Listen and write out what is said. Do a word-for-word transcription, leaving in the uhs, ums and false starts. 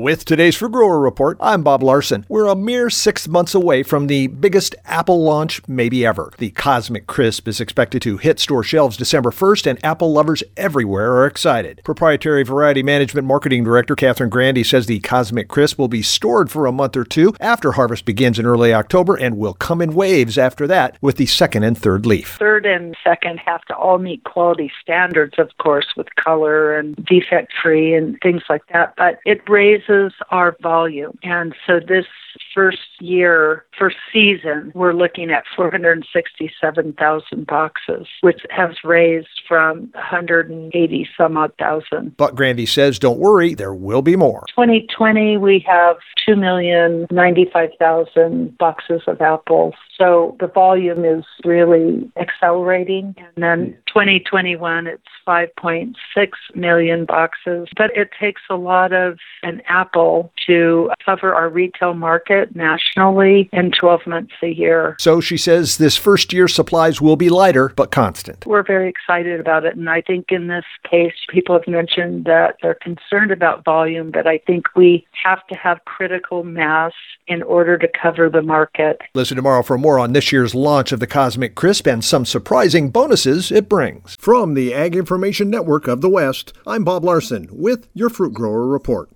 With today's Fruit Grower Report, I'm Bob Larson. We're a mere six months away from the biggest apple launch maybe ever. The Cosmic Crisp is expected to hit store shelves December first, and apple lovers everywhere are excited. Proprietary Variety Management Marketing Director Catherine Grandy says the Cosmic Crisp will be stored for a month or two after harvest begins in early October and will come in waves after that with the second and third leaf. Third and second have to all meet quality standards, of course, with color and defect-free and things like that, but it raises our volume. And so this first year, first season, we're looking at four hundred sixty-seven thousand boxes, which has raised from one hundred eighty some odd thousand. But Grandy says, don't worry, there will be more. twenty twenty, we have two million ninety-five thousand boxes of apples. So the volume is really accelerating. And then twenty twenty-one, it's five point six million boxes. But it takes a lot of an apple to cover our retail market nationally in twelve months a year. So she says this first year supplies will be lighter, but constant. We're very excited about it. And I think in this case, people have mentioned that they're concerned about volume, but I think we have to have critical mass in order to cover the market. Listen tomorrow for more on this year's launch of the Cosmic Crisp and some surprising bonuses it brings. From the Ag Information Network of the West, I'm Bob Larson with your Fruit Grower Report.